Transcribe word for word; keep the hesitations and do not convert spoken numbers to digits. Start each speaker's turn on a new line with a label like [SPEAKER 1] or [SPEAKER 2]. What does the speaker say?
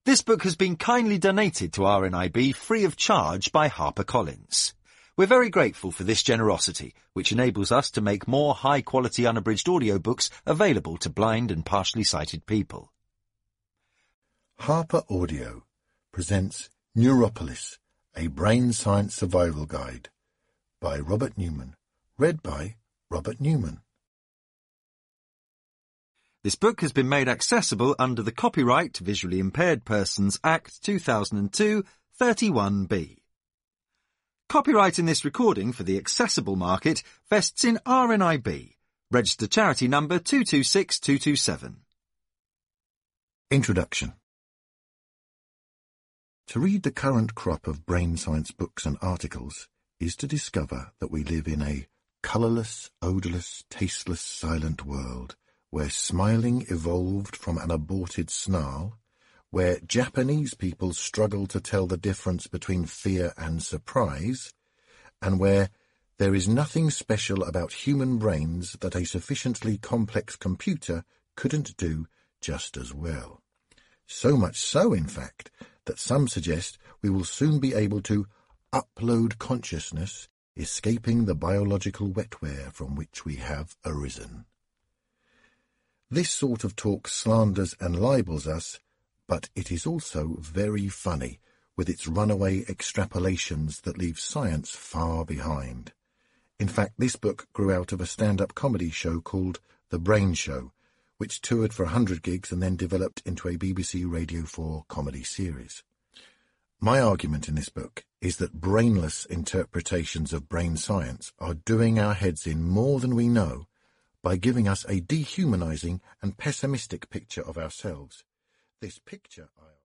[SPEAKER 1] This book has been kindly donated to R N I B free of charge by HarperCollins. We're very grateful for this generosity, which enables us to make more high-quality unabridged audiobooks available to blind and partially sighted people.
[SPEAKER 2] Harper Audio presents Neuropolis, a Brain Science Survival Guide by Robert Newman, read by Robert Newman.
[SPEAKER 1] This book has been made accessible under the Copyright Visually Impaired Persons Act two thousand two, thirty-one B. Copyright in this recording for the accessible market vests in R N I B, registered charity number two two six two two seven.
[SPEAKER 2] Introduction. To read the current crop of brain science books and articles is to discover that we live in a colourless, odourless, tasteless, silent world, where smiling evolved from an aborted snarl, where Japanese people struggle to tell the difference between fear and surprise, and where there is nothing special about human brains that a sufficiently complex computer couldn't do just as well. So much so, in fact, that some suggest we will soon be able to upload consciousness, escaping the biological wetware from which we have arisen. This sort of talk slanders and libels us, but it is also very funny, with its runaway extrapolations that leave science far behind. In fact, this book grew out of a stand-up comedy show called The Brain Show, which toured for one hundred gigs and then developed into a B B C Radio four comedy series. My argument in this book is that brainless interpretations of brain science are doing our heads in more than we know by giving us a dehumanizing and pessimistic picture of ourselves. This picture